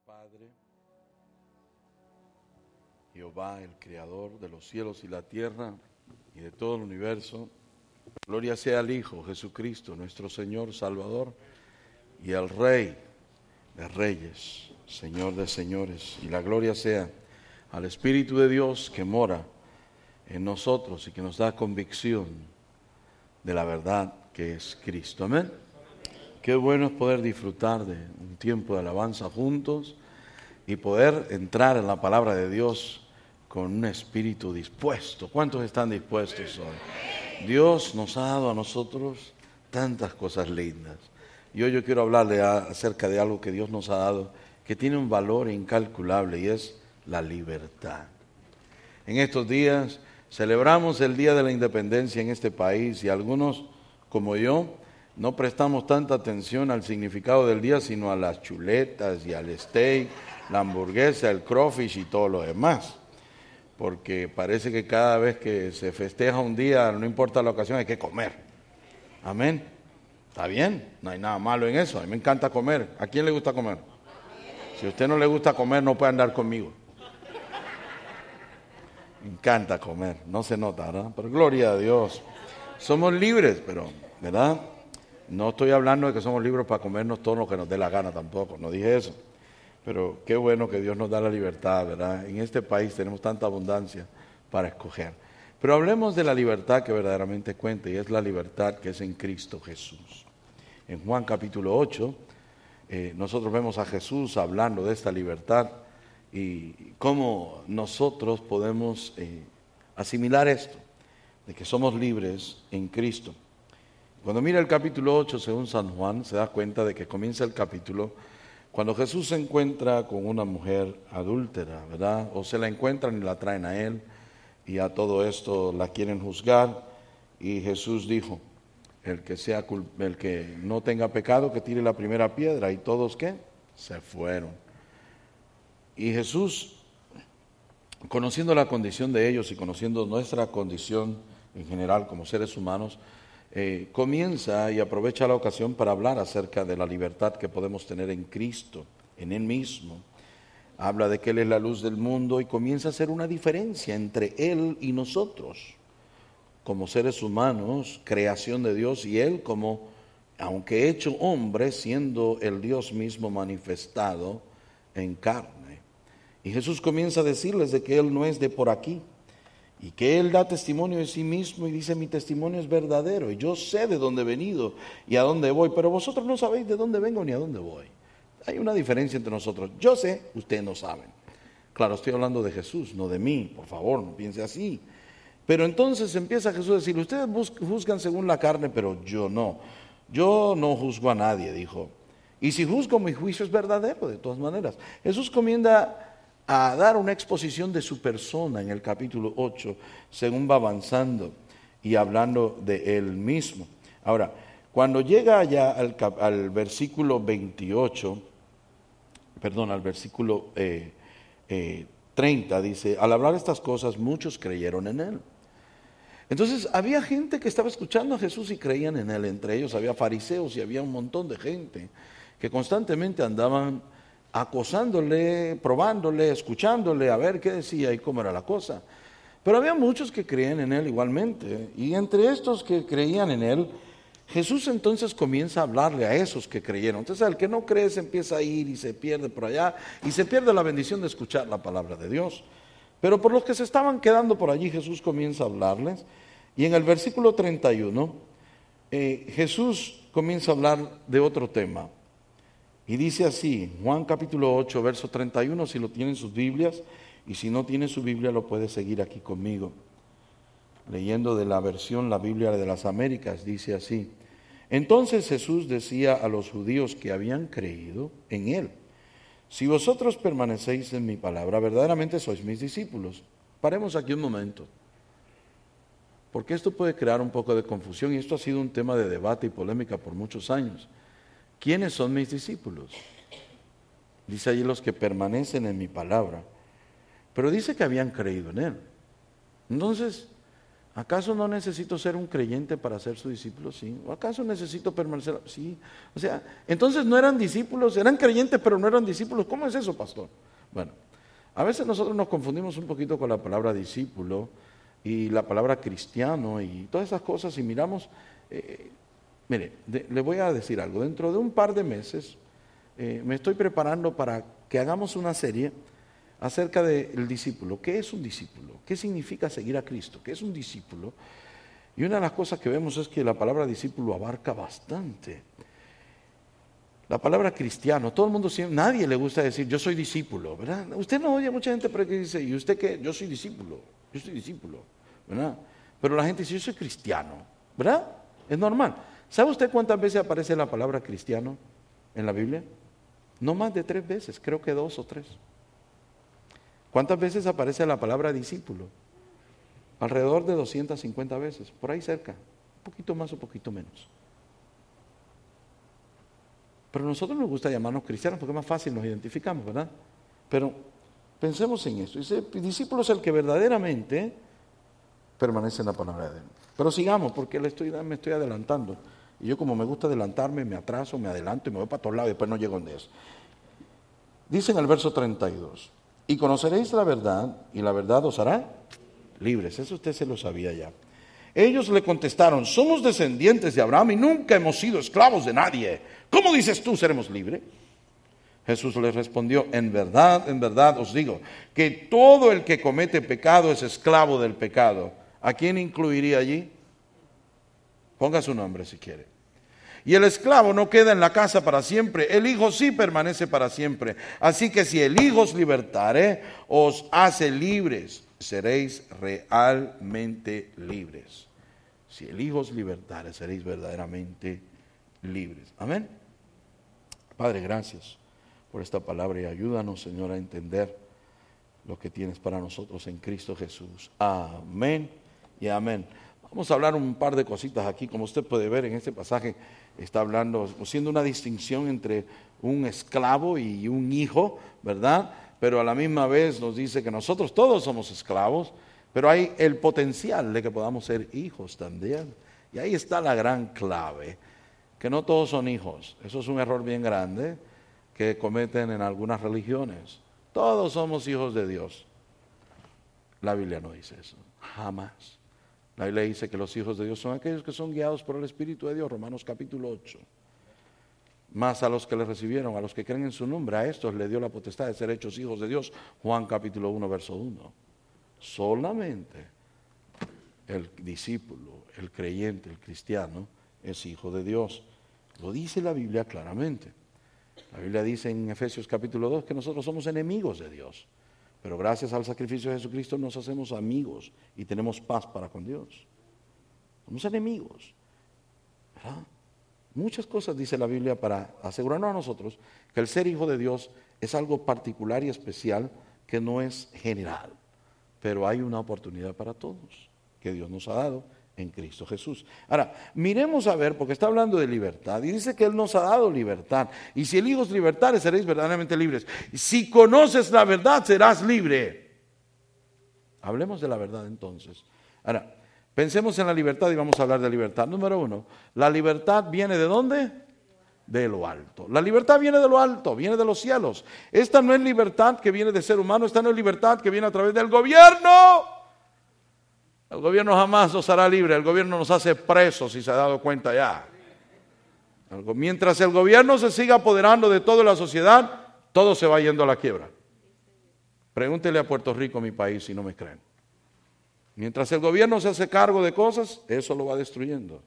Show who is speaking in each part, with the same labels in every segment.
Speaker 1: Padre, Jehová, el Creador de los cielos y la tierra y de todo el universo. Gloria sea al Hijo, Jesucristo, nuestro Señor, Salvador, y al Rey de Reyes, Señor de Señores. Y la gloria sea al Espíritu de Dios que mora en nosotros y que nos da convicción de la verdad que es Cristo. Amén. Qué bueno es poder disfrutar de un tiempo de alabanza juntos y poder entrar en la palabra de Dios con un espíritu dispuesto. ¿Cuántos están dispuestos hoy? Dios nos ha dado a nosotros tantas cosas lindas. Y hoy yo quiero hablarle acerca de algo que Dios nos ha dado, que tiene un valor incalculable, y es la libertad. En estos días celebramos el Día de la Independencia en este país, y algunos, como yo, no prestamos tanta atención al significado del día, sino a las chuletas y al steak, la hamburguesa, el crawfish y todo lo demás. Porque parece que cada vez que se festeja un día, no importa la ocasión, hay que comer. Amén. Está bien, no hay nada malo en eso. A mí me encanta comer. ¿A quién le gusta comer? Si a usted no le gusta comer, no puede andar conmigo. Me encanta comer, no se nota, ¿verdad? Pero gloria a Dios. Somos libres, pero, ¿verdad? No estoy hablando de que somos libres para comernos todo lo que nos dé la gana tampoco, no dije eso. Pero qué bueno que Dios nos da la libertad, ¿verdad? En este país tenemos tanta abundancia para escoger. Pero hablemos de la libertad que verdaderamente cuenta, y es la libertad que es en Cristo Jesús. En Juan capítulo 8, nosotros vemos a Jesús hablando de esta libertad y cómo nosotros podemos asimilar esto, de que somos libres en Cristo. Cuando mira el capítulo 8 según San Juan, se da cuenta de que comienza el capítulo cuando Jesús se encuentra con una mujer adúltera, ¿verdad? O se la encuentran y la traen a él, y a todo esto la quieren juzgar, y Jesús dijo, el que no tenga pecado, que tire la primera piedra, y todos, ¿qué? Se fueron. Y Jesús, conociendo la condición de ellos y conociendo nuestra condición en general como seres humanos, comienza y aprovecha la ocasión para hablar acerca de la libertad que podemos tener en Cristo, en Él mismo. Habla de que Él es la luz del mundo y comienza a hacer una diferencia entre Él y nosotros, como seres humanos, creación de Dios, y Él como, aunque hecho hombre, siendo el Dios mismo manifestado en carne. Y Jesús comienza a decirles de que Él no es de por aquí, y que Él da testimonio de sí mismo y dice, mi testimonio es verdadero y yo sé de dónde he venido y a dónde voy, pero vosotros no sabéis de dónde vengo ni a dónde voy. Hay una diferencia entre nosotros. Yo sé, ustedes no saben. Claro, estoy hablando de Jesús, no de mí, por favor, no piense así. Pero entonces empieza Jesús a decir, ustedes juzgan según la carne, pero yo no. Yo no juzgo a nadie, dijo. Y si juzgo, mi juicio es verdadero, de todas maneras. Jesús comienza a dar una exposición de su persona en el capítulo 8, según va avanzando y hablando de Él mismo. Ahora, cuando llega allá al versículo 28, al versículo 30, dice, al hablar estas cosas, muchos creyeron en Él. Entonces, había gente que estaba escuchando a Jesús y creían en Él. Entre ellos había fariseos y había un montón de gente que constantemente andaban acosándole, probándole, escuchándole, a ver qué decía y cómo era la cosa. Pero había muchos que creían en Él igualmente. Y entre estos que creían en Él, Jesús entonces comienza a hablarle a esos que creyeron. Entonces al que no cree se empieza a ir y se pierde por allá y se pierde la bendición de escuchar la palabra de Dios. Pero por los que se estaban quedando por allí, Jesús comienza a hablarles. Y en el versículo 31, Jesús comienza a hablar de otro tema. Y dice así, Juan capítulo 8, verso 31, si lo tienen sus Biblias, y si no tiene su Biblia lo puede seguir aquí conmigo. Leyendo de la versión, la Biblia de las Américas, dice así. Entonces Jesús decía a los judíos que habían creído en Él, si vosotros permanecéis en mi palabra, verdaderamente sois mis discípulos. Paremos aquí un momento, porque esto puede crear un poco de confusión, y esto ha sido un tema de debate y polémica por muchos años. ¿Quiénes son mis discípulos? Dice allí los que permanecen en mi palabra. Pero dice que habían creído en Él. Entonces, ¿Acaso no necesito ser un creyente para ser su discípulo? Sí. ¿O acaso necesito permanecer? Sí. O sea, entonces no eran discípulos, eran creyentes pero no eran discípulos. ¿Cómo es eso, pastor? Bueno, a veces nosotros nos confundimos un poquito con la palabra discípulo y la palabra cristiano y todas esas cosas y miramos, mire, le voy a decir algo, dentro de un par de meses me estoy preparando para que hagamos una serie acerca del discípulo. ¿Qué es un discípulo? ¿Qué significa seguir a Cristo? ¿Qué es un discípulo? Y una de las cosas que vemos es que la palabra discípulo abarca bastante. La palabra cristiano, todo el mundo siempre, nadie le gusta decir yo soy discípulo, ¿verdad? Usted no oye a mucha gente que dice, ¿y usted qué? Yo soy discípulo, ¿verdad? Pero la gente dice, yo soy cristiano, ¿verdad? Es normal. ¿Sabe usted cuántas veces aparece la palabra cristiano en la Biblia? No más de 3 veces, creo que 2 o 3. ¿Cuántas veces aparece la palabra discípulo? Alrededor de 250 veces, por ahí cerca, un poquito más o poquito menos. Pero a nosotros nos gusta llamarnos cristianos porque es más fácil, nos identificamos, ¿verdad? Pero pensemos en esto. Dice, discípulo es el que verdaderamente permanece en la palabra de Dios. Pero sigamos, porque me estoy adelantando. Y yo como me gusta adelantarme, me atraso, me adelanto y me voy para todos lados y después no llego donde es. Dice en el verso 32, y conoceréis la verdad, y la verdad os hará libres. Eso usted se lo sabía ya. Ellos le contestaron, somos descendientes de Abraham y nunca hemos sido esclavos de nadie. ¿Cómo dices tú seremos libres? Jesús les respondió, en verdad os digo, que todo el que comete pecado es esclavo del pecado. ¿A quién incluiría allí? Ponga su nombre si quiere. Y el esclavo no queda en la casa para siempre, el Hijo sí permanece para siempre. Así que si el Hijo os libertare, os hace libres, seréis realmente libres. Si el Hijo os libertare, seréis verdaderamente libres. Amén. Padre, gracias por esta palabra y ayúdanos, Señor, a entender lo que tienes para nosotros en Cristo Jesús. Amén y amén. Vamos a hablar un par de cositas aquí. Como usted puede ver en este pasaje, está hablando, haciendo una distinción entre un esclavo y un hijo, ¿verdad? Pero a la misma vez nos dice que nosotros todos somos esclavos, pero hay el potencial de que podamos ser hijos también. Y ahí está la gran clave, que no todos son hijos. Eso es un error bien grande que cometen en algunas religiones. Todos somos hijos de Dios. La Biblia no dice eso, jamás. La Biblia dice que los hijos de Dios son aquellos que son guiados por el Espíritu de Dios, Romanos capítulo 8. Más a los que le recibieron, a los que creen en su nombre, a estos le dio la potestad de ser hechos hijos de Dios, Juan capítulo 1, verso 1. Solamente el discípulo, el creyente, el cristiano, es hijo de Dios. Lo dice la Biblia claramente. La Biblia dice en Efesios capítulo 2 que nosotros somos enemigos de Dios. Pero gracias al sacrificio de Jesucristo nos hacemos amigos y tenemos paz para con Dios. Somos enemigos, ¿verdad? Muchas cosas dice la Biblia para asegurarnos a nosotros que el ser hijo de Dios es algo particular y especial que no es general. Pero hay una oportunidad para todos que Dios nos ha dado en Cristo Jesús. Ahora, miremos a ver, porque está hablando de libertad y dice que Él nos ha dado libertad. Y si el Hijo os libertare, seréis verdaderamente libres. Si conoces la verdad, serás libre. Hablemos de la verdad entonces. Ahora, pensemos en la libertad y vamos a hablar de libertad. Número 1, la libertad viene ¿de dónde? De lo alto. La libertad viene de lo alto, viene de los cielos. Esta no es libertad que viene de ser humano, esta no es libertad que viene a través del gobierno. El gobierno jamás nos hará libre, el gobierno nos hace presos, si se ha dado cuenta ya. Mientras el gobierno se siga apoderando de toda la sociedad, todo se va yendo a la quiebra. Pregúntele a Puerto Rico, mi país, si no me creen. Mientras el gobierno se hace cargo de cosas, eso lo va destruyendo.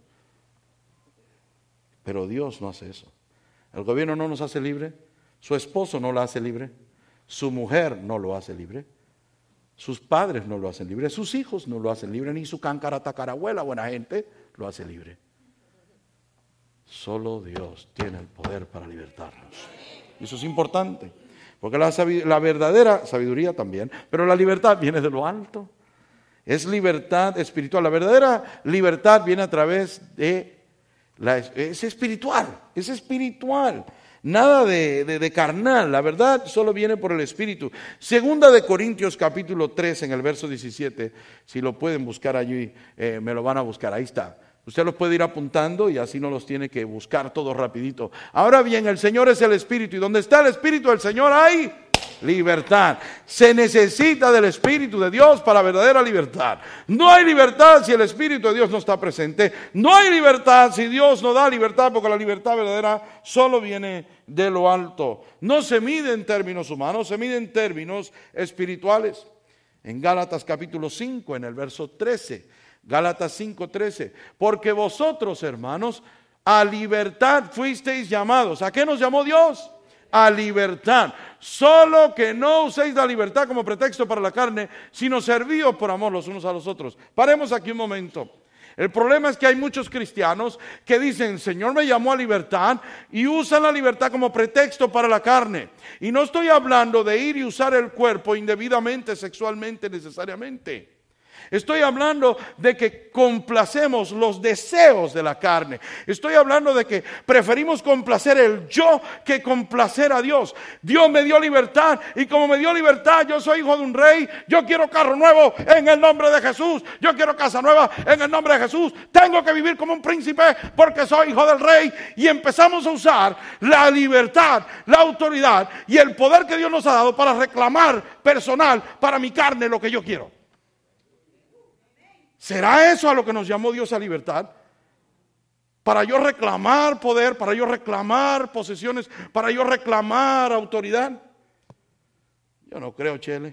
Speaker 1: Pero Dios no hace eso. El gobierno no nos hace libre, su esposo no la hace libre, su mujer no lo hace libre. Sus padres no lo hacen libre, sus hijos no lo hacen libre, ni su cancaratacarabuela, buena gente, lo hace libre. Solo Dios tiene el poder para libertarnos. Y eso es importante, porque la verdadera sabiduría también, pero la libertad viene de lo alto. Es libertad espiritual. La verdadera libertad viene a través de es espiritual, es espiritual. Nada de carnal, la verdad solo viene por el Espíritu. Segunda de Corintios capítulo 3 en el verso 17, si lo pueden buscar allí, me lo van a buscar, ahí está. Usted los puede ir apuntando y así no los tiene que buscar todo rapidito. Ahora bien, el Señor es el Espíritu y donde está el Espíritu del Señor hay libertad. Se necesita del Espíritu de Dios para verdadera libertad. No hay libertad si el Espíritu de Dios no está presente. No hay libertad si Dios no da libertad, porque la libertad verdadera solo viene de lo alto. No se mide en términos humanos, se mide en términos espirituales. En Gálatas capítulo 5, en el verso 13, Gálatas 5:13, porque vosotros, hermanos, a libertad fuisteis llamados. ¿A qué nos llamó Dios? A libertad. Solo que no uséis la libertad como pretexto para la carne, sino servíos por amor los unos a los otros. Paremos aquí un momento. El problema es que hay muchos cristianos que dicen, Señor me llamó a libertad, y usan la libertad como pretexto para la carne. Y no estoy hablando de ir y usar el cuerpo indebidamente, sexualmente, necesariamente. Estoy hablando de que complacemos los deseos de la carne. Estoy hablando de que preferimos complacer el yo que complacer a Dios. Dios me dio libertad y como me dio libertad, yo soy hijo de un rey. Yo quiero carro nuevo en el nombre de Jesús. Yo quiero casa nueva en el nombre de Jesús. Tengo que vivir como un príncipe porque soy hijo del rey. Y empezamos a usar la libertad, la autoridad y el poder que Dios nos ha dado para reclamar personal para mi carne lo que yo quiero. ¿Será eso a lo que nos llamó Dios a libertad? Para yo reclamar poder, para yo reclamar posesiones, para yo reclamar autoridad. Yo no creo, Chele.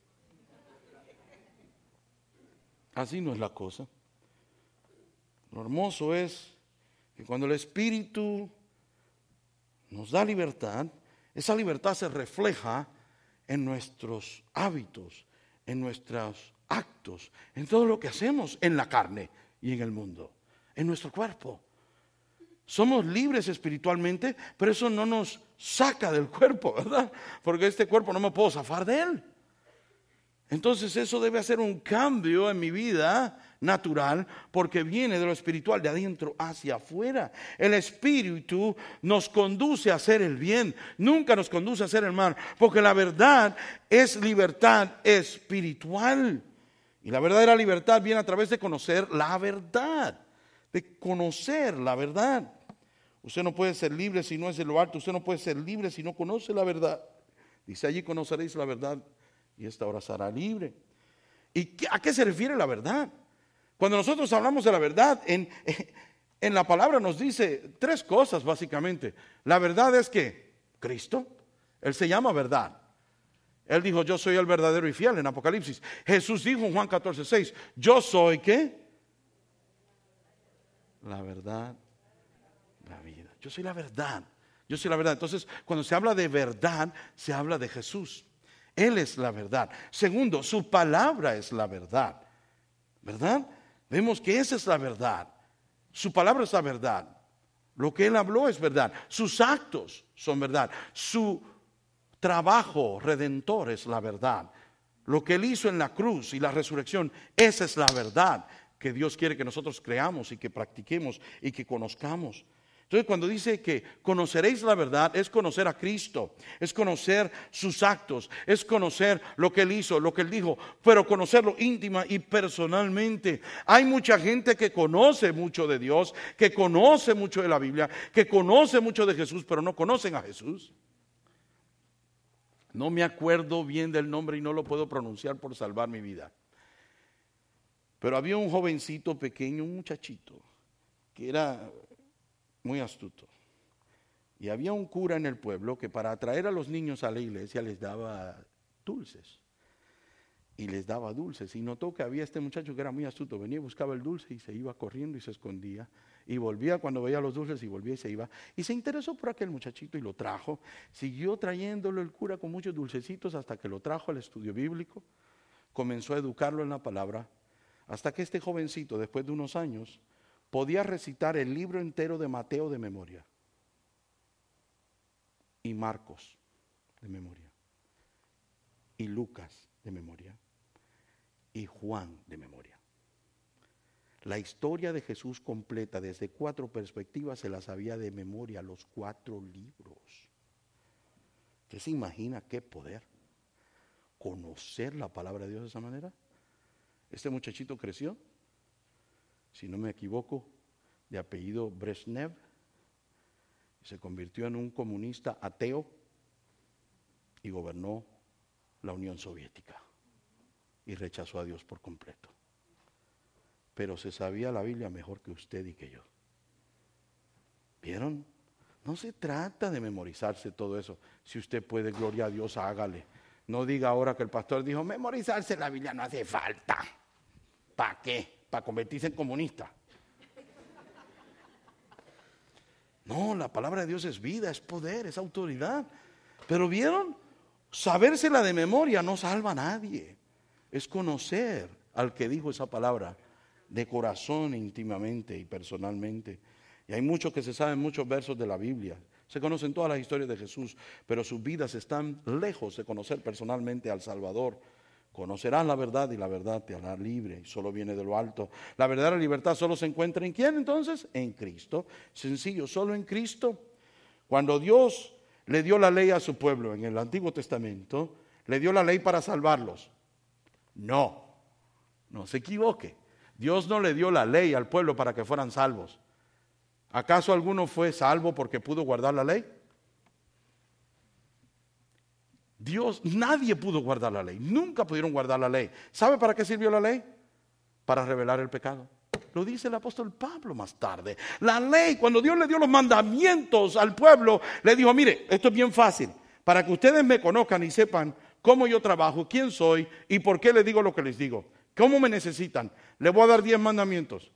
Speaker 1: Así no es la cosa. Lo hermoso es que cuando el Espíritu nos da libertad, esa libertad se refleja en nuestros hábitos, en nuestros actos, en todo lo que hacemos en la carne y en el mundo, en nuestro cuerpo. Somos libres espiritualmente, pero eso no nos saca del cuerpo, ¿verdad? Porque este cuerpo no me puedo zafar de él. Entonces eso debe hacer un cambio en mi vida natural, porque viene de lo espiritual, de adentro hacia afuera. El Espíritu nos conduce a hacer el bien, nunca nos conduce a hacer el mal, porque la verdad es libertad espiritual. Y la verdadera libertad viene a través de conocer la verdad, de conocer la verdad. Usted no puede ser libre si no es de lo alto, usted no puede ser libre si no conoce la verdad. Dice allí, conoceréis la verdad y esta hora será libre. ¿Y a qué se refiere la verdad? Cuando nosotros hablamos de la verdad, en la palabra nos dice tres cosas básicamente. La verdad es que Cristo, Él se llama verdad. Él dijo, yo soy el verdadero y fiel en Apocalipsis. Jesús dijo en Juan 14:6, yo soy ¿qué? La verdad, la vida. Yo soy la verdad. Yo soy la verdad. Entonces, cuando se habla de verdad, se habla de Jesús. Él es la verdad. Segundo, su palabra es la verdad. ¿Verdad? Vemos que esa es la verdad. Su palabra es la verdad. Lo que Él habló es verdad. Sus actos son verdad. Su trabajo redentor es la verdad. Lo que Él hizo en la cruz y la resurrección, esa es la verdad que Dios quiere que nosotros creamos y que practiquemos y que conozcamos. Entonces, cuando dice que conoceréis la verdad, es conocer a Cristo, es conocer sus actos, es conocer lo que Él hizo, lo que Él dijo, pero conocerlo íntima y personalmente. Hay mucha gente que conoce mucho de Dios, que conoce mucho de la Biblia, que conoce mucho de Jesús, pero no conocen a Jesús. No me acuerdo bien del nombre y no lo puedo pronunciar por salvar mi vida. Pero había un jovencito pequeño, un muchachito, que era muy astuto. Y había un cura en el pueblo que para atraer a los niños a la iglesia les daba dulces. Y les daba dulces. Y notó que había este muchacho que era muy astuto. Venía y buscaba el dulce y se iba corriendo y se escondía. Y volvía cuando veía los dulces y volvía y se iba. Y se interesó por aquel muchachito y lo trajo. Siguió trayéndolo el cura con muchos dulcecitos hasta que lo trajo al estudio bíblico. Comenzó a educarlo en la palabra. Hasta que este jovencito, después de unos años, podía recitar el libro entero de Mateo de memoria y Marcos de memoria y Lucas de memoria y Juan de memoria. La historia de Jesús completa desde 4 perspectivas se la sabía de memoria, los 4 libros. ¿Usted se imagina qué poder? Conocer la palabra de Dios de esa manera. Este muchachito creció, si no me equivoco, de apellido Brezhnev, y se convirtió en un comunista ateo y gobernó la Unión Soviética y rechazó a Dios por completo. Pero se sabía la Biblia mejor que usted y que yo. ¿Vieron? No se trata de memorizarse todo eso. Si usted puede, gloria a Dios, hágale. No diga ahora que el pastor dijo, memorizarse la Biblia no hace falta. ¿Para qué? ¿Para convertirse en comunista? No, la palabra de Dios es vida, es poder, es autoridad. Pero ¿vieron? Sabérsela de memoria no salva a nadie. Es conocer al que dijo esa palabra de corazón, íntimamente y personalmente. Y hay muchos que se saben muchos versos de la Biblia. Se conocen todas las historias de Jesús, pero sus vidas están lejos de conocer personalmente al Salvador. Conocerás la verdad y la verdad te hará libre, y solo viene de lo alto. La verdadera libertad solo se encuentra ¿en quién entonces? En Cristo. Sencillo, solo en Cristo. Cuando Dios le dio la ley a su pueblo en el Antiguo Testamento, le dio la ley para salvarlos. No se equivoque. Dios no le dio la ley al pueblo para que fueran salvos. ¿Acaso alguno fue salvo porque pudo guardar la ley? Nadie pudo guardar la ley, nunca pudieron guardar la ley. ¿Sabe para qué sirvió la ley? Para revelar el pecado. Lo dice el apóstol Pablo más tarde. La ley, cuando Dios le dio los mandamientos al pueblo, le dijo, mire, esto es bien fácil, para que ustedes me conozcan y sepan cómo yo trabajo, quién soy y por qué les digo lo que les digo. ¿Cómo me necesitan? Les voy a dar 10 mandamientos.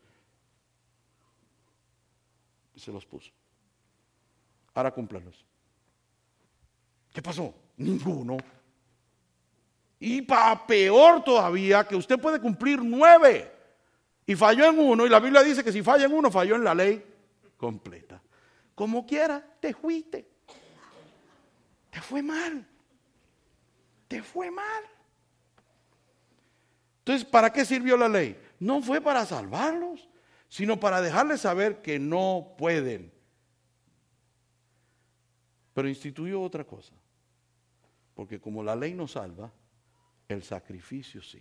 Speaker 1: Y se los puso. Ahora cúmplanlos. ¿Qué pasó? Ninguno. Y para peor todavía, que usted puede cumplir 9 y falló en uno, y la Biblia dice que si falla en uno, falló en la ley completa. Como quiera, te fuiste. Te fue mal. Te fue mal. Entonces, ¿para qué sirvió la ley? No fue para salvarlos, sino para dejarles saber que no pueden. Pero instituyó otra cosa. Porque como la ley no salva, el sacrificio sí.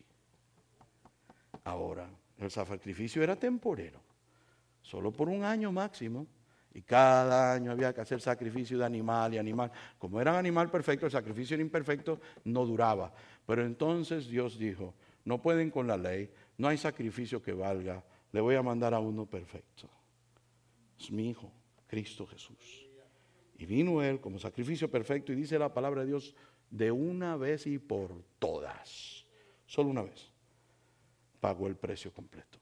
Speaker 1: Ahora, el sacrificio era temporero, solo por 1 año máximo, y cada año había que hacer sacrificio de animal y animal. Como eran animal perfecto, el sacrificio era imperfecto, no duraba. Pero entonces Dios dijo, no pueden con la ley, no hay sacrificio que valga, le voy a mandar a uno perfecto. Es mi Hijo, Cristo Jesús. Y vino Él como sacrificio perfecto, y dice la palabra de Dios, de una vez y por todas, solo una vez, pagó el precio completo.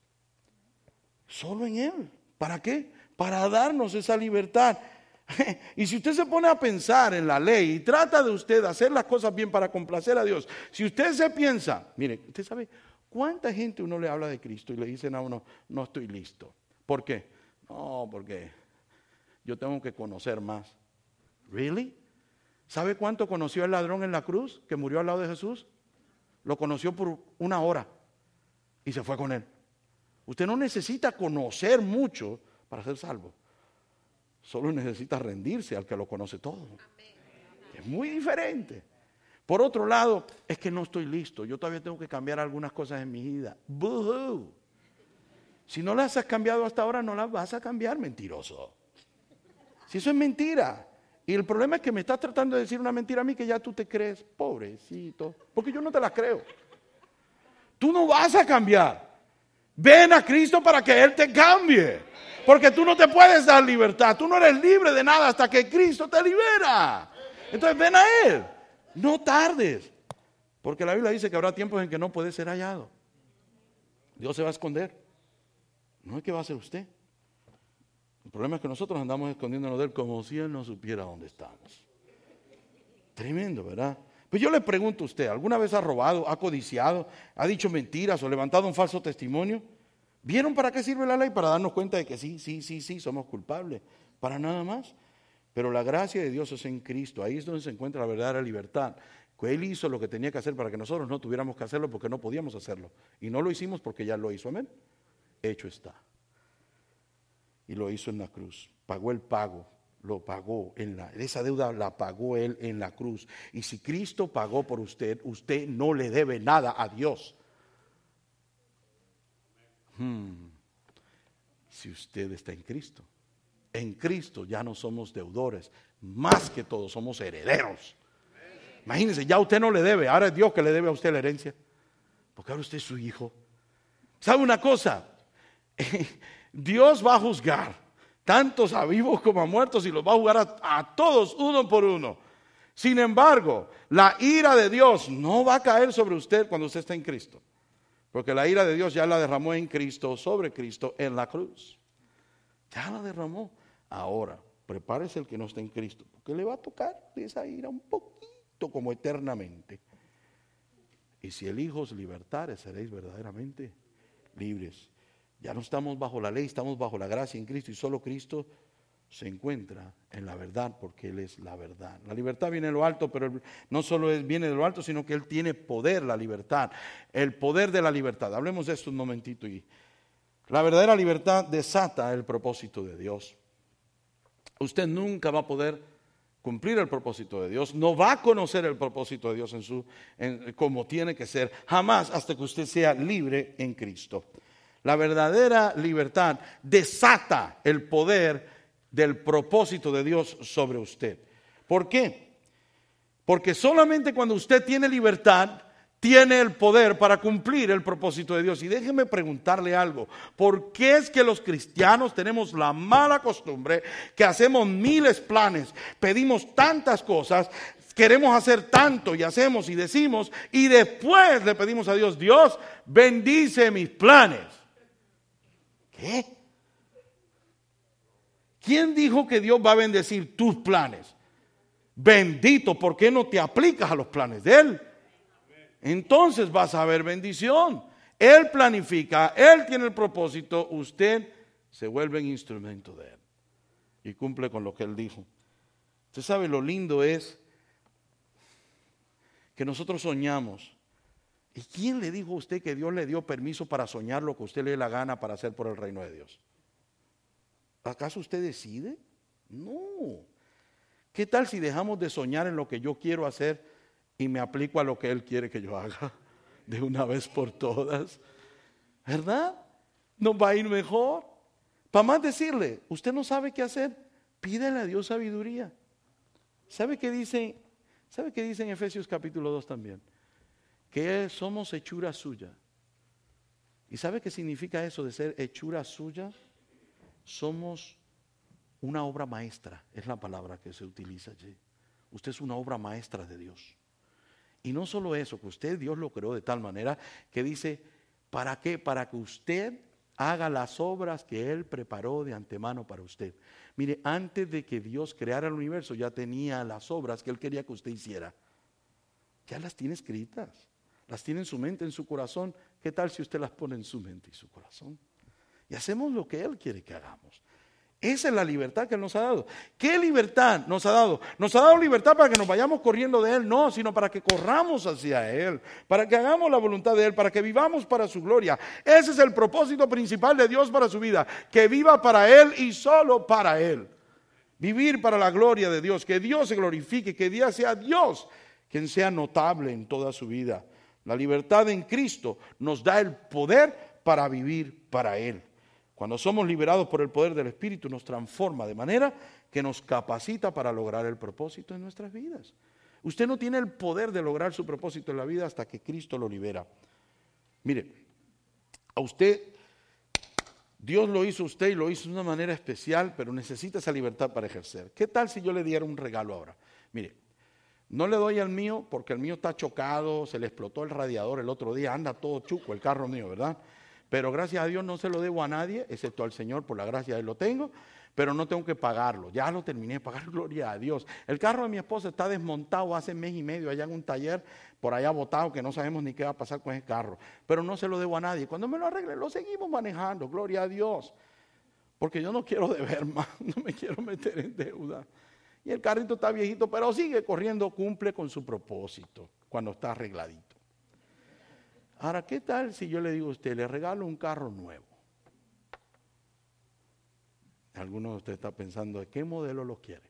Speaker 1: Solo en Él. ¿Para qué? Para darnos esa libertad. Y si usted se pone a pensar en la ley y trata de usted hacer las cosas bien para complacer a Dios, si usted se piensa, mire, usted sabe cuánta gente uno le habla de Cristo y le dicen a uno, no estoy listo. ¿Por qué? No, porque yo tengo que conocer más. ¿Really? ¿Sabe cuánto conoció el ladrón en la cruz que murió al lado de Jesús? Lo conoció por 1 hora y se fue con él. Usted no necesita conocer mucho para ser salvo. Solo necesita rendirse al que lo conoce todo. Es muy diferente. Por otro lado, es que no estoy listo. Yo todavía tengo que cambiar algunas cosas en mi vida. ¡Boo-hoo! Si no las has cambiado hasta ahora, no las vas a cambiar, mentiroso. Si eso es mentira. Y el problema es que me estás tratando de decir una mentira a mí que ya tú te crees, pobrecito, porque yo no te la creo. Tú no vas a cambiar. Ven a Cristo para que Él te cambie. Porque tú no te puedes dar libertad. Tú no eres libre de nada hasta que Cristo te libera. Entonces ven a Él. No tardes. Porque la Biblia dice que habrá tiempos en que no puede ser hallado. Dios se va a esconder. No es que va a ser usted. El problema es que nosotros andamos escondiéndonos de Él como si Él no supiera dónde estamos. Tremendo, ¿verdad? Pues yo le pregunto a usted, ¿alguna vez ha robado, ha codiciado, ha dicho mentiras o levantado un falso testimonio? ¿Vieron para qué sirve la ley? Para darnos cuenta de que sí, somos culpables. Para nada más. Pero la gracia de Dios es en Cristo. Ahí es donde se encuentra la verdadera libertad. Que Él hizo lo que tenía que hacer para que nosotros no tuviéramos que hacerlo porque no podíamos hacerlo. Y no lo hicimos porque ya lo hizo. Amén. hecho está. Y lo hizo en la cruz. Pagó el pago, lo pagó. Esa deuda la pagó Él en la cruz. Y si Cristo pagó por usted, usted no le debe nada a Dios. Si usted está en Cristo. En Cristo ya no somos deudores. Más que todo, somos herederos. Imagínense, ya usted no le debe. Ahora es Dios que le debe a usted la herencia. Porque ahora usted es su hijo. ¿Sabe una cosa? Dios va a juzgar tantos a vivos como a muertos y los va a juzgar a todos uno por uno. Sin embargo, la ira de Dios no va a caer sobre usted cuando usted está en Cristo. Porque la ira de Dios ya la derramó en Cristo, sobre Cristo, en la cruz. Ya la derramó. Ahora, prepárese el que no está en Cristo, porque le va a tocar esa ira un poquito como eternamente. Y si el Hijo os libertare, seréis verdaderamente libres. Ya no estamos bajo la ley, estamos bajo la gracia en Cristo y solo Cristo se encuentra en la verdad porque Él es la verdad. La libertad viene de lo alto, pero no solo viene de lo alto, sino que Él tiene poder, la libertad, el poder de la libertad. Hablemos de esto un momentito. Y la verdadera libertad desata el propósito de Dios. Usted nunca va a poder cumplir el propósito de Dios, no va a conocer el propósito de Dios como tiene que ser, jamás hasta que usted sea libre en Cristo. La verdadera libertad desata el poder del propósito de Dios sobre usted. ¿Por qué? Porque solamente cuando usted tiene libertad, tiene el poder para cumplir el propósito de Dios. Y déjeme preguntarle algo. ¿Por qué es que los cristianos tenemos la mala costumbre que hacemos miles planes, pedimos tantas cosas, queremos hacer tanto y hacemos y decimos, y después le pedimos a Dios, Dios, bendice mis planes? ¿Qué? ¿Quién dijo que Dios va a bendecir tus planes? Bendito, ¿por qué no te aplicas a los planes de Él? Entonces vas a ver bendición. Él planifica, Él tiene el propósito, usted se vuelve un instrumento de Él y cumple con lo que Él dijo. Usted sabe, lo lindo es que nosotros soñamos. ¿Y quién le dijo a usted que Dios le dio permiso para soñar lo que usted le dé la gana para hacer por el reino de Dios? ¿Acaso usted decide? No. ¿Qué tal si dejamos de soñar en lo que yo quiero hacer y me aplico a lo que Él quiere que yo haga de una vez por todas? ¿Verdad? Nos va a ir mejor. Para más decirle, usted no sabe qué hacer, pídele a Dios sabiduría. ¿Sabe qué dice? ¿Sabe qué dice en Efesios capítulo 2 también? Que somos hechura suya. ¿Y sabe qué significa eso de ser hechura suya? Somos una obra maestra, es la palabra que se utiliza allí. Usted es una obra maestra de Dios. Y no solo eso, que usted, Dios lo creó de tal manera que dice, ¿para qué? Para que usted haga las obras que Él preparó de antemano para usted. Mire, antes de que Dios creara el universo, ya tenía las obras que Él quería que usted hiciera. Ya las tiene escritas, las tiene en su mente, en su corazón. ¿Qué tal si usted las pone en su mente y su corazón? Y hacemos lo que Él quiere que hagamos. Esa es la libertad que Él nos ha dado. ¿Qué libertad nos ha dado? Nos ha dado libertad para que nos vayamos corriendo de Él, no, sino para que corramos hacia Él, para que hagamos la voluntad de Él, para que vivamos para su gloria. Ese es el propósito principal de Dios para su vida, que viva para Él y solo para Él. Vivir para la gloria de Dios, que Dios se glorifique, que Dios sea Dios quien sea notable en toda su vida. La libertad en Cristo nos da el poder para vivir para Él. Cuando somos liberados por el poder del Espíritu, nos transforma de manera que nos capacita para lograr el propósito en nuestras vidas. Usted no tiene el poder de lograr su propósito en la vida hasta que Cristo lo libera. Mire, a usted, Dios lo hizo a usted y lo hizo de una manera especial, pero necesita esa libertad para ejercer. ¿Qué tal si yo le diera un regalo ahora? Mire, no le doy al mío porque el mío está chocado, se le explotó el radiador el otro día, anda todo chuco el carro mío, ¿verdad? Pero gracias a Dios no se lo debo a nadie, excepto al Señor, por la gracia de Él lo tengo, pero no tengo que pagarlo, ya lo terminé de pagar, gloria a Dios. El carro de mi esposa está desmontado hace mes y medio allá en un taller, por allá botado, que no sabemos ni qué va a pasar con ese carro, pero no se lo debo a nadie. Cuando me lo arregle, lo seguimos manejando, gloria a Dios, porque yo no quiero deber más, no me quiero meter en deuda. Y el carrito está viejito, pero sigue corriendo, cumple con su propósito, cuando está arregladito. Ahora, ¿qué tal si yo le digo a usted, le regalo un carro nuevo? Algunos de ustedes están pensando, ¿de qué modelo lo quiere?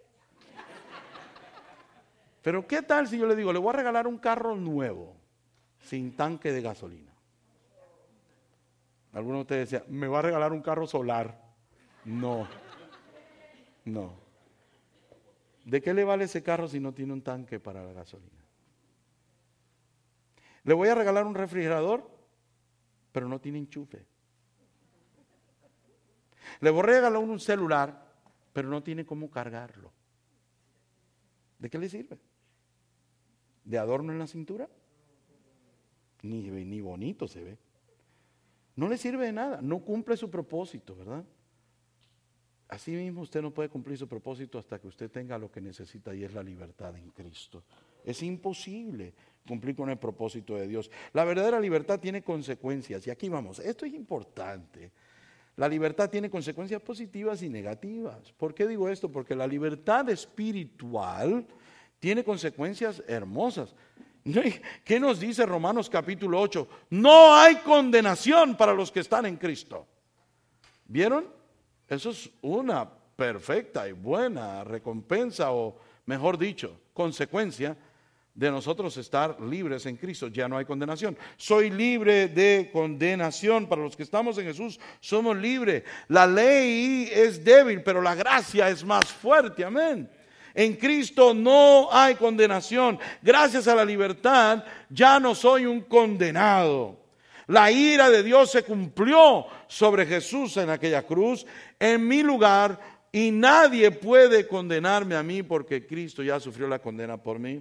Speaker 1: Pero ¿qué tal si yo le digo, le voy a regalar un carro nuevo, sin tanque de gasolina? Algunos de ustedes decían, ¿me va a regalar un carro solar? No. ¿De qué le vale ese carro si no tiene un tanque para la gasolina? Le voy a regalar un refrigerador, pero no tiene enchufe. Le voy a regalar un celular, pero no tiene cómo cargarlo. ¿De qué le sirve? ¿De adorno en la cintura? Ni bonito se ve. No le sirve de nada, no cumple su propósito, ¿verdad? Así mismo usted no puede cumplir su propósito hasta que usted tenga lo que necesita, y es la libertad en Cristo. Es imposible cumplir con el propósito de Dios. La verdadera libertad tiene consecuencias, y aquí vamos, esto es importante. La libertad tiene consecuencias positivas y negativas. ¿Por qué digo esto? Porque la libertad espiritual tiene consecuencias hermosas. ¿Qué nos dice Romanos capítulo 8? No hay condenación para los que están en Cristo. ¿Vieron? Eso es una perfecta y buena recompensa, o mejor dicho, consecuencia de nosotros estar libres en Cristo. Ya no hay condenación. Soy libre de condenación. Para los que estamos en Jesús, somos libres. La ley es débil, pero la gracia es más fuerte. Amén. En Cristo no hay condenación. Gracias a la libertad, ya no soy un condenado. La ira de Dios se cumplió sobre Jesús en aquella cruz, en mi lugar, y nadie puede condenarme a mí, porque Cristo ya sufrió la condena por mí.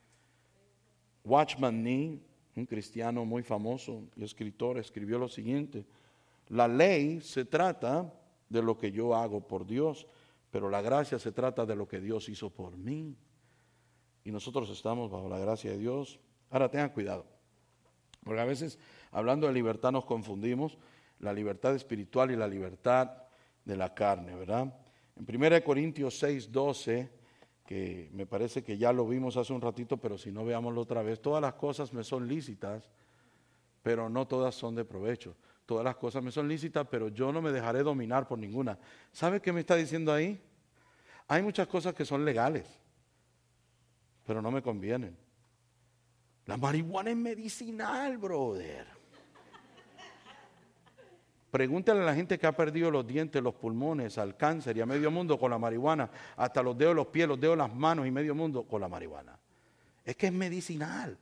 Speaker 1: Watchman Nee, un cristiano muy famoso y escritor, escribió lo siguiente: la ley se trata de lo que yo hago por Dios, pero la gracia se trata de lo que Dios hizo por mí. Y nosotros estamos bajo la gracia de Dios. Ahora tengan cuidado, porque a veces hablando de libertad nos confundimos la libertad espiritual y la libertad de la carne, ¿verdad? En 1 Corintios 6:12, que me parece que ya lo vimos hace un ratito, pero si no, veámoslo otra vez. Todas las cosas me son lícitas, pero no todas son de provecho. Todas las cosas me son lícitas, pero yo no me dejaré dominar por ninguna. ¿Sabe qué me está diciendo ahí? Hay muchas cosas que son legales, pero no me convienen. La marihuana es medicinal, brother. Pregúntale a la gente que ha perdido los dientes, los pulmones, al cáncer y a medio mundo con la marihuana, hasta los dedos de los pies, los dedos de las manos y medio mundo con la marihuana. Es que es medicinal.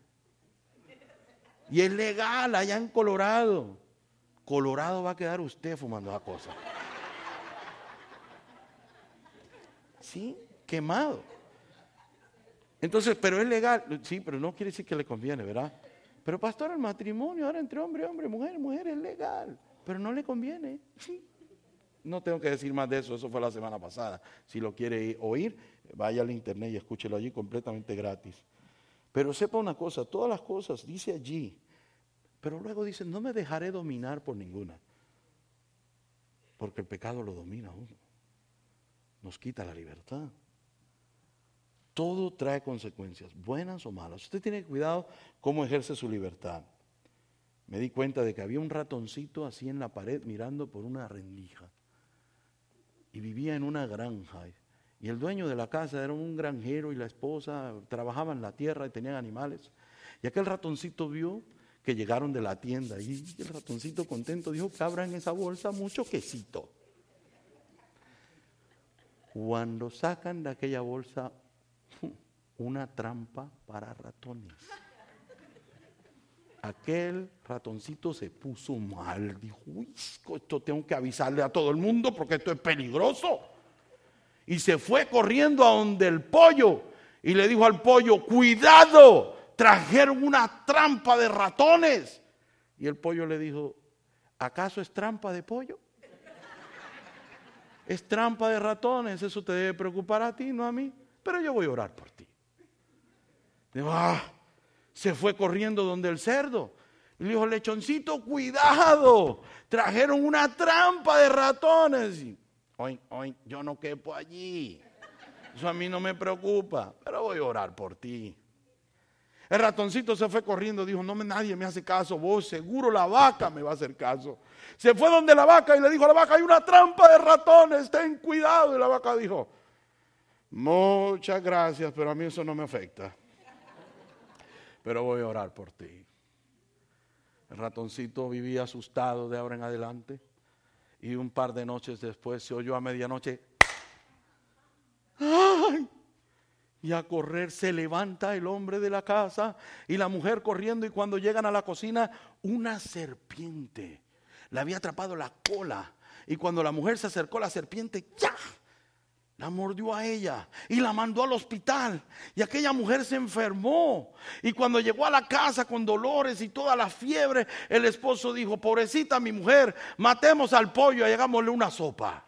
Speaker 1: Y es legal allá en Colorado. Colorado va a quedar usted fumando esa cosa. Sí, quemado. Entonces, pero es legal. Sí, pero no quiere decir que le conviene, ¿verdad? Pero pastor, el matrimonio ahora entre hombre, mujer es legal, pero no le conviene. No tengo que decir más de eso, eso fue la semana pasada. Si lo quiere oír, vaya al internet y escúchelo allí completamente gratis. Pero sepa una cosa, todas las cosas, dice allí, pero luego dice, no me dejaré dominar por ninguna. Porque el pecado lo domina a uno. Nos quita la libertad. Todo trae consecuencias, buenas o malas. Usted tiene cuidado cómo ejerce su libertad. Me di cuenta de que había un ratoncito así en la pared mirando por una rendija. Y vivía en una granja. Y el dueño de la casa era un granjero y la esposa trabajaban la tierra y tenían animales. Y aquel ratoncito vio que llegaron de la tienda y el ratoncito contento dijo que abra en esa bolsa mucho quesito. Cuando sacan de aquella bolsa una trampa para ratones, aquel ratoncito se puso mal. Dijo, uy, esto tengo que avisarle a todo el mundo porque esto es peligroso. Y se fue corriendo a donde el pollo y le dijo al pollo, cuidado, trajeron una trampa de ratones. Y el pollo le dijo, ¿acaso es trampa de pollo? Es trampa de ratones, eso te debe preocupar a ti, no a mí. Pero yo voy a orar por ti. Dijo, se fue corriendo donde el cerdo. Y le dijo, lechoncito, cuidado, trajeron una trampa de ratones. Y, hoy, yo no quepo allí. Eso a mí no me preocupa, pero voy a orar por ti. El ratoncito se fue corriendo, dijo, nadie me hace caso, vos seguro la vaca me va a hacer caso. Se fue donde la vaca y le dijo a la vaca, hay una trampa de ratones, ten cuidado. Y la vaca dijo, muchas gracias, pero a mí eso no me afecta. Pero voy a orar por ti. El ratoncito vivía asustado de ahora en adelante. Y un par de noches después se oyó a medianoche. ¡Ay! Y a correr se levanta el hombre de la casa y la mujer corriendo, y cuando llegan a la cocina, una serpiente le había atrapado la cola, y cuando la mujer se acercó, la serpiente ¡ya! La mordió a ella y la mandó al hospital, y aquella mujer se enfermó, y cuando llegó a la casa con dolores y toda la fiebre, el esposo dijo, pobrecita mi mujer, matemos al pollo y hagámosle una sopa.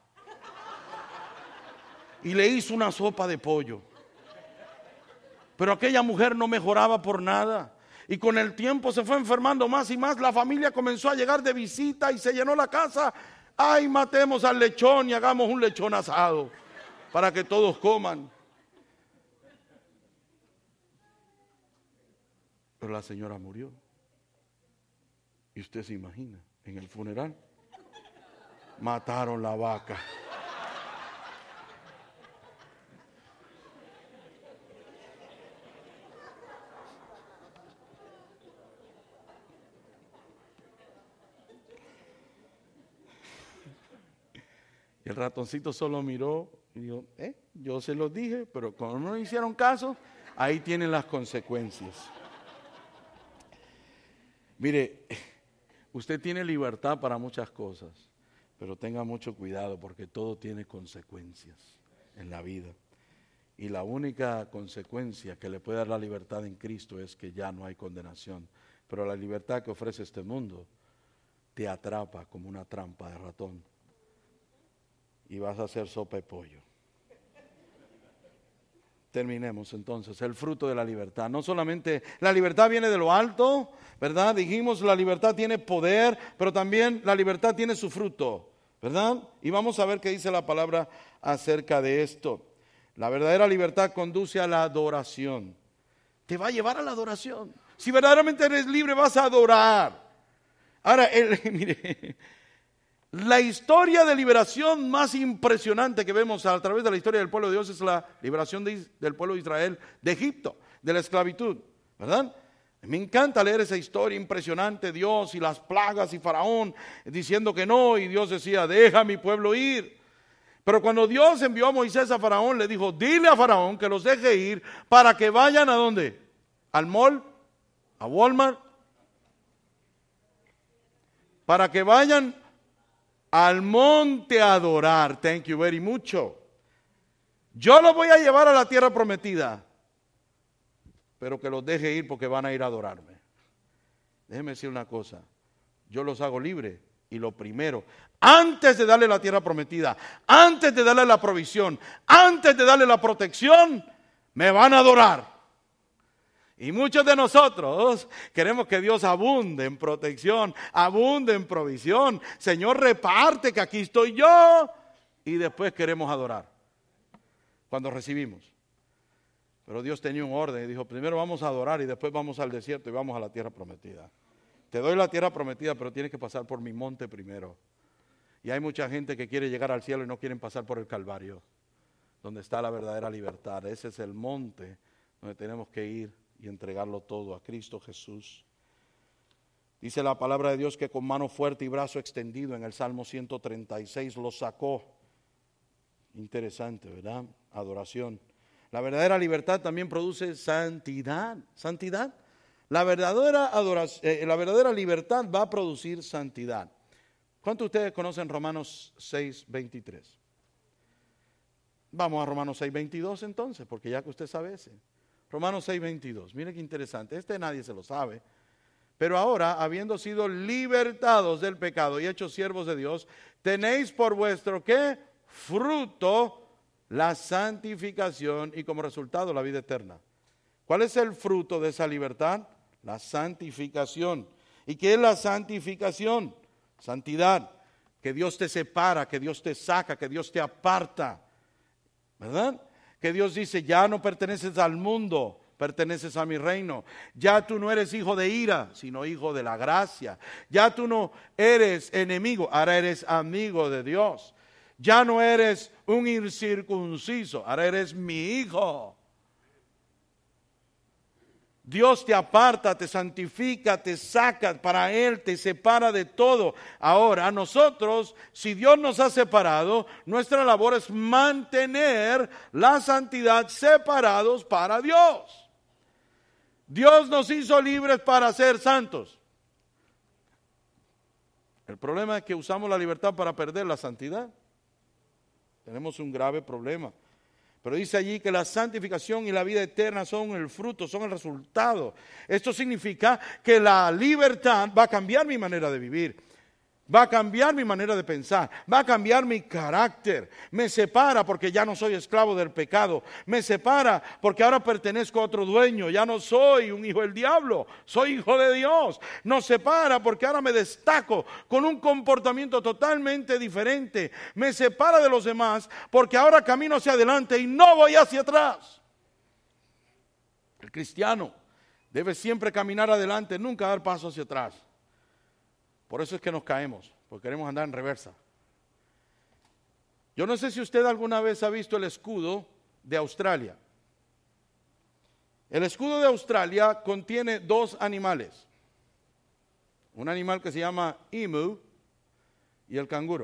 Speaker 1: Y le hizo una sopa de pollo. Pero aquella mujer no mejoraba por nada. Y con el tiempo se fue enfermando más y más. La familia comenzó a llegar de visita y se llenó la casa. Ay, matemos al lechón y hagamos un lechón asado para que todos coman. Pero la señora murió. Y usted se imagina, en el funeral mataron la vaca. El ratoncito solo miró y dijo, yo se los dije, pero como no hicieron caso, ahí tienen las consecuencias. Mire, usted tiene libertad para muchas cosas, pero tenga mucho cuidado porque todo tiene consecuencias en la vida. Y la única consecuencia que le puede dar la libertad en Cristo es que ya no hay condenación. Pero la libertad que ofrece este mundo te atrapa como una trampa de ratón. Y vas a hacer sopa de pollo. Terminemos entonces, el fruto de la libertad. No solamente la libertad viene de lo alto, ¿verdad? Dijimos la libertad tiene poder, pero también la libertad tiene su fruto, ¿verdad? Y vamos a ver qué dice la palabra acerca de esto. La verdadera libertad conduce a la adoración. Te va a llevar a la adoración. Si verdaderamente eres libre, vas a adorar. Ahora, mire, la historia de liberación más impresionante que vemos a través de la historia del pueblo de Dios es la liberación del pueblo de Israel de Egipto, de la esclavitud, ¿verdad? Me encanta leer esa historia impresionante, Dios y las plagas y Faraón diciendo que no, y Dios decía, deja a mi pueblo ir. Pero cuando Dios envió a Moisés a Faraón, le dijo, dile a Faraón que los deje ir para que vayan ¿a dónde? ¿Al mall? ¿A Walmart? Para que vayan al monte a adorar. Thank you very much. Yo los voy a llevar a la tierra prometida, pero que los deje ir porque van a ir a adorarme. Déjeme decir una cosa, yo los hago libres y lo primero, antes de darle la tierra prometida, antes de darle la provisión, antes de darle la protección, me van a adorar. Y muchos de nosotros queremos que Dios abunde en protección, abunde en provisión. Señor, reparte que aquí estoy yo. Y después queremos adorar cuando recibimos. Pero Dios tenía un orden y dijo, primero vamos a adorar y después vamos al desierto y vamos a la tierra prometida. Te doy la tierra prometida, pero tienes que pasar por mi monte primero. Y hay mucha gente que quiere llegar al cielo y no quieren pasar por el Calvario, donde está la verdadera libertad. Ese es el monte donde tenemos que ir y entregarlo todo a Cristo Jesús. Dice la palabra de Dios que con mano fuerte y brazo extendido en el Salmo 136 lo sacó. Interesante, ¿verdad? Adoración. La verdadera libertad también produce santidad. ¿Santidad? La verdadera libertad va a producir santidad. ¿Cuántos de ustedes conocen Romanos 6:23? Vamos a Romanos 6:22 entonces, porque ya que usted sabe ese. Romanos 6:22, mire qué interesante, nadie se lo sabe. Pero ahora, habiendo sido libertados del pecado y hechos siervos de Dios, tenéis por vuestro ¿qué? Fruto la santificación y como resultado la vida eterna. ¿Cuál es el fruto de esa libertad? La santificación. ¿Y qué es la santificación? Santidad, que Dios te separa, que Dios te saca, que Dios te aparta, ¿verdad? Que Dios dice, ya no perteneces al mundo, perteneces a mi reino. Ya tú no eres hijo de ira, sino hijo de la gracia. Ya tú no eres enemigo, ahora eres amigo de Dios. Ya no eres un incircunciso, ahora eres mi hijo. Dios te aparta, te santifica, te saca para Él, te separa de todo. Ahora, a nosotros, si Dios nos ha separado, nuestra labor es mantener la santidad separados para Dios. Dios nos hizo libres para ser santos. El problema es que usamos la libertad para perder la santidad. Tenemos un grave problema. Pero dice allí que la santificación y la vida eterna son el fruto, son el resultado. Esto significa que la libertad va a cambiar mi manera de vivir. Va a cambiar mi manera de pensar, va a cambiar mi carácter. Me separa porque ya no soy esclavo del pecado. Me separa porque ahora pertenezco a otro dueño. Ya no soy un hijo del diablo, soy hijo de Dios. Nos separa porque ahora me destaco con un comportamiento totalmente diferente. Me separa de los demás porque ahora camino hacia adelante y no voy hacia atrás. El cristiano debe siempre caminar adelante, nunca dar paso hacia atrás. Por eso es que nos caemos, porque queremos andar en reversa. Yo no sé si usted alguna vez ha visto el escudo de Australia. El escudo de Australia contiene dos animales. Un animal que se llama emu y el canguro.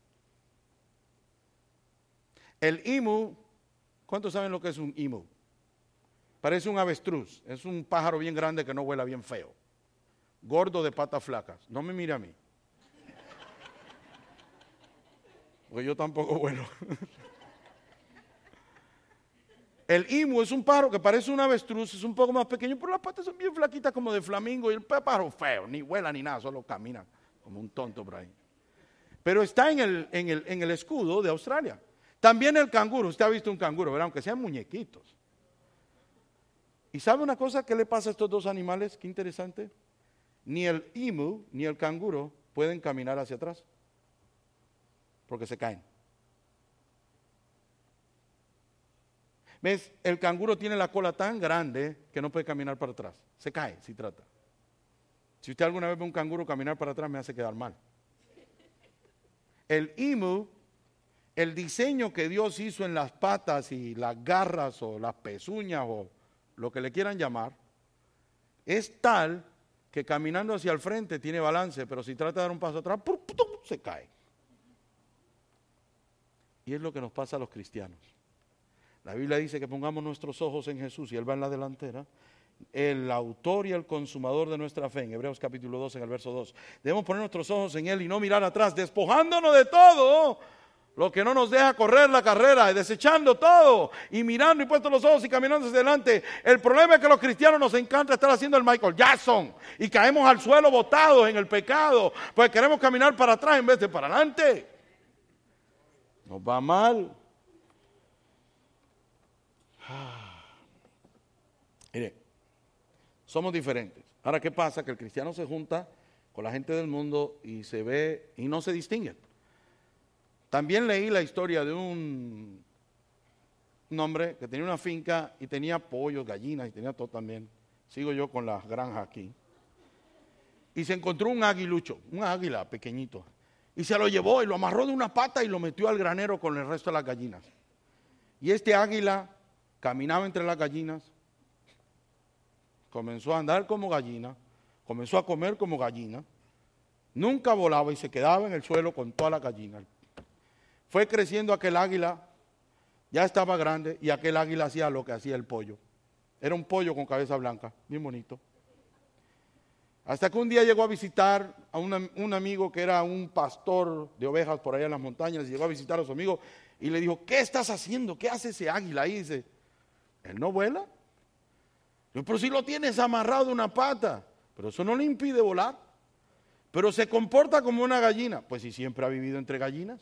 Speaker 1: El emu, ¿cuántos saben lo que es un emu? Parece un avestruz, es un pájaro bien grande que no vuela, bien feo. Gordo de patas flacas. No me mire a mí. Porque yo tampoco vuelo. El emu es un pájaro que parece un avestruz, es un poco más pequeño, pero las patas son bien flaquitas como de flamingo. Y el pájaro feo, ni vuela ni nada, solo camina como un tonto por ahí. Pero está en el escudo de Australia. También el canguro, usted ha visto un canguro, ¿verdad? Aunque sean muñequitos. ¿Y sabe una cosa que le pasa a estos dos animales? Qué interesante. Ni el emu ni el canguro pueden caminar hacia atrás porque se caen. ¿Ves? El canguro tiene la cola tan grande que no puede caminar para atrás. Se cae si trata. Si usted alguna vez ve un canguro caminar para atrás, me hace quedar mal. El emu, el diseño que Dios hizo en las patas y las garras o las pezuñas o lo que le quieran llamar, es tal que caminando hacia el frente tiene balance, pero si trata de dar un paso atrás, se cae. Y es lo que nos pasa a los cristianos. La Biblia dice que pongamos nuestros ojos en Jesús y Él va en la delantera. El autor y el consumador de nuestra fe, en Hebreos capítulo 2, en el verso 2. Debemos poner nuestros ojos en Él y no mirar atrás, despojándonos de todo lo que no nos deja correr la carrera, y desechando todo, y mirando y puestos los ojos y caminando hacia adelante. El problema es que a los cristianos nos encanta estar haciendo el Michael Jackson, y caemos al suelo botados en el pecado, pues queremos caminar para atrás en vez de para adelante. Nos va mal. Mire, somos diferentes. Ahora, ¿qué pasa? Que el cristiano se junta con la gente del mundo y se ve y no se distingue. También leí la historia de un hombre que tenía una finca y tenía pollos, gallinas y tenía todo también. Sigo yo con las granjas aquí. Y se encontró un aguilucho, un águila pequeñito. Y se lo llevó y lo amarró de una pata y lo metió al granero con el resto de las gallinas. Y este águila caminaba entre las gallinas, comenzó a andar como gallina, comenzó a comer como gallina, nunca volaba y se quedaba en el suelo con todas las gallinas. Fue creciendo aquel águila, ya estaba grande y aquel águila hacía lo que hacía el pollo. Era un pollo con cabeza blanca, bien bonito. Hasta que un día llegó a visitar a un amigo que era un pastor de ovejas por allá en las montañas, y llegó a visitar a su amigo y le dijo, ¿qué estás haciendo? ¿Qué hace ese águila ahí? Dice, ¿él no vuela? Yo, pero si lo tienes amarrado de una pata, pero eso no le impide volar. Pero se comporta como una gallina. Pues si siempre ha vivido entre gallinas.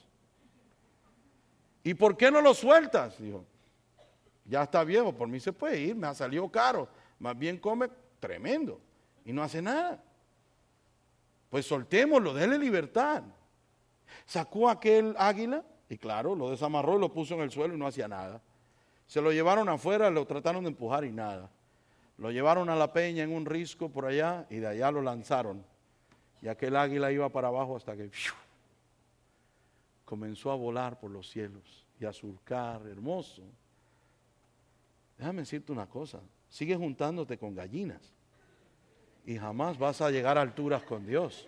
Speaker 1: ¿Y por qué no lo sueltas? Dijo, ya está viejo, por mí se puede ir, me ha salido caro. Más bien come tremendo y no hace nada. Pues soltémoslo, déle libertad. Sacó aquel águila y claro, lo desamarró y lo puso en el suelo y no hacía nada. Se lo llevaron afuera, lo trataron de empujar y nada. Lo llevaron a la peña en un risco por allá y de allá lo lanzaron. Y aquel águila iba para abajo hasta que comenzó a volar por los cielos y a surcar, hermoso. Déjame decirte una cosa, sigue juntándote con gallinas y jamás vas a llegar a alturas con Dios.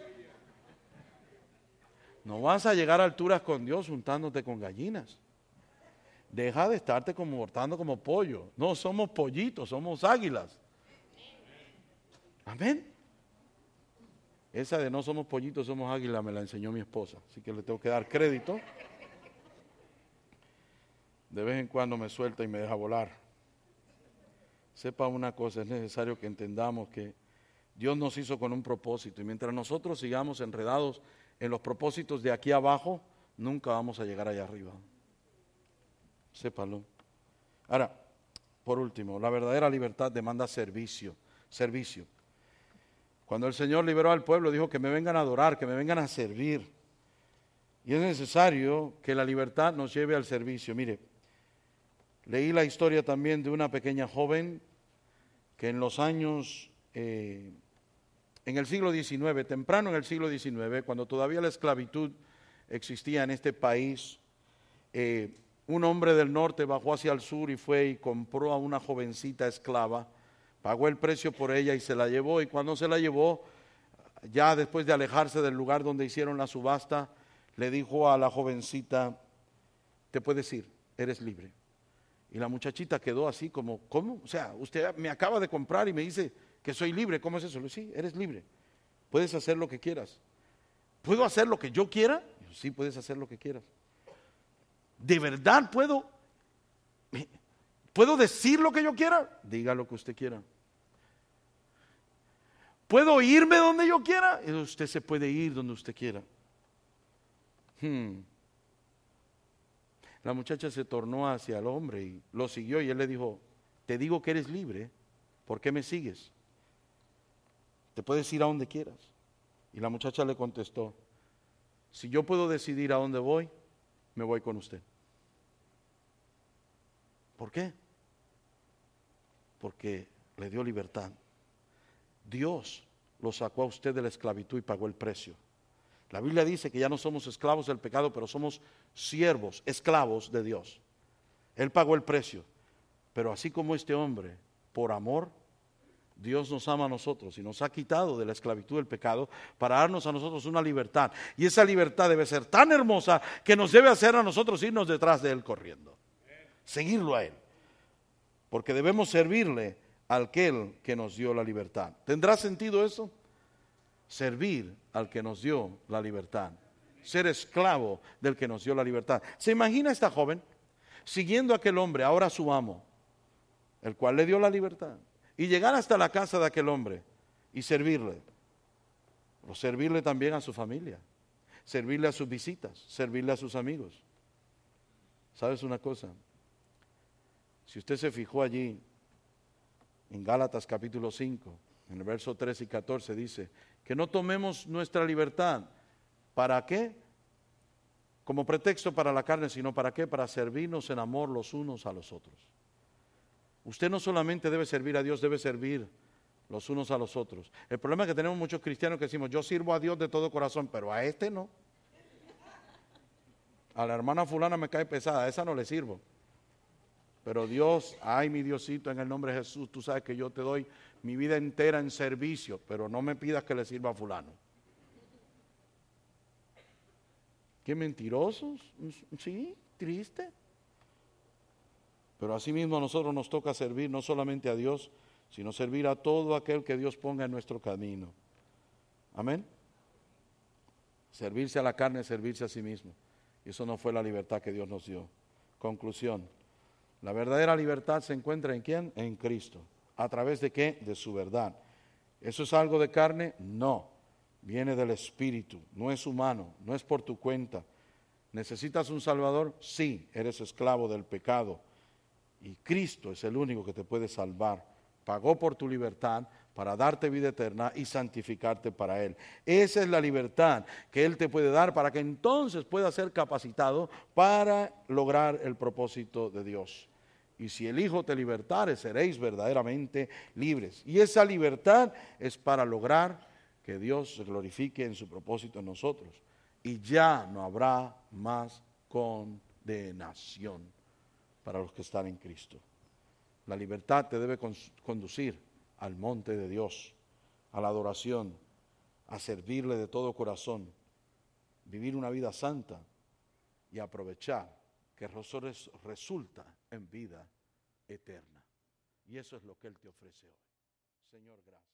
Speaker 1: No vas a llegar a alturas con Dios juntándote con gallinas. Deja de estarte comportando como pollo. No somos pollitos, somos águilas. Amén. Esa de no somos pollitos, somos águilas me la enseñó mi esposa, así que le tengo que dar crédito. De vez en cuando me suelta y me deja volar. Sepa una cosa, es necesario que entendamos que Dios nos hizo con un propósito y mientras nosotros sigamos enredados en los propósitos de aquí abajo, nunca vamos a llegar allá arriba. Sépalo. Ahora, por último, la verdadera libertad demanda servicio. Cuando el Señor liberó al pueblo, dijo que me vengan a adorar, que me vengan a servir. Y es necesario que la libertad nos lleve al servicio. Mire, leí la historia también de una pequeña joven que en los años, en el siglo XIX, temprano en el siglo XIX, cuando todavía la esclavitud existía en este país, un hombre del norte bajó hacia el sur y fue y compró a una jovencita esclava, pagó el precio por ella y se la llevó, y cuando se la llevó, ya después de alejarse del lugar donde hicieron la subasta, le dijo a la jovencita, te puedes ir, eres libre. Y la muchachita quedó así como, ¿cómo? O sea, usted me acaba de comprar y me dice que soy libre, ¿cómo es eso? Le dije, sí, eres libre, puedes hacer lo que quieras. ¿Puedo hacer lo que yo quiera? Yo, sí, puedes hacer lo que quieras. ¿De verdad puedo decir lo que yo quiera? Diga lo que usted quiera. ¿Puedo irme donde yo quiera? Usted se puede ir donde usted quiera. La muchacha se tornó hacia el hombre y lo siguió y él le dijo, te digo que eres libre, ¿por qué me sigues? Te puedes ir a donde quieras. Y la muchacha le contestó, si yo puedo decidir a dónde voy, me voy con usted. ¿Por qué? Porque le dio libertad. Dios lo sacó a usted de la esclavitud y pagó el precio. La Biblia dice que ya no somos esclavos del pecado, pero somos siervos, esclavos de Dios. Él pagó el precio. Pero así como este hombre, por amor, Dios nos ama a nosotros y nos ha quitado de la esclavitud del pecado para darnos a nosotros una libertad. Y esa libertad debe ser tan hermosa que nos debe hacer a nosotros irnos detrás de Él corriendo. Seguirlo a Él. Porque debemos servirle al que nos dio la libertad. ¿Tendrá sentido eso? Servir al que nos dio la libertad. Ser esclavo del que nos dio la libertad. ¿Se imagina esta joven siguiendo a aquel hombre, ahora su amo, el cual le dio la libertad? Y llegar hasta la casa de aquel hombre y servirle. O servirle también a su familia. Servirle a sus visitas. Servirle a sus amigos. ¿Sabes una cosa? Si usted se fijó allí, en Gálatas capítulo 5, en el verso 13 y 14 dice, que no tomemos nuestra libertad, ¿para qué? Como pretexto para la carne, sino ¿para qué? Para servirnos en amor los unos a los otros. Usted no solamente debe servir a Dios, debe servir los unos a los otros. El problema es que tenemos muchos cristianos que decimos, yo sirvo a Dios de todo corazón, pero a este no. A la hermana fulana me cae pesada, a esa no le sirvo. Pero Dios, ay mi Diosito, en el nombre de Jesús, tú sabes que yo te doy mi vida entera en servicio, pero no me pidas que le sirva a fulano. ¿Qué mentirosos? Sí, triste. Pero asimismo a nosotros nos toca servir no solamente a Dios, sino servir a todo aquel que Dios ponga en nuestro camino. Amén. Servirse a la carne es servirse a sí mismo. Y eso no fue la libertad que Dios nos dio. Conclusión. La verdadera libertad se encuentra ¿en quién? En Cristo. ¿A través de qué? De su verdad. ¿Eso es algo de carne? No. Viene del Espíritu. No es humano. No es por tu cuenta. ¿Necesitas un Salvador? Sí. Eres esclavo del pecado. Y Cristo es el único que te puede salvar. Pagó por tu libertad para darte vida eterna y santificarte para Él. Esa es la libertad que Él te puede dar para que entonces puedas ser capacitado para lograr el propósito de Dios. Y si el Hijo te libertare, seréis verdaderamente libres. Y esa libertad es para lograr que Dios se glorifique en su propósito en nosotros. Y ya no habrá más condenación para los que están en Cristo. La libertad te debe conducir al monte de Dios, a la adoración, a servirle de todo corazón, vivir una vida santa y aprovechar que resulta en vida eterna. Y eso es lo que Él te ofrece hoy. Señor, gracias.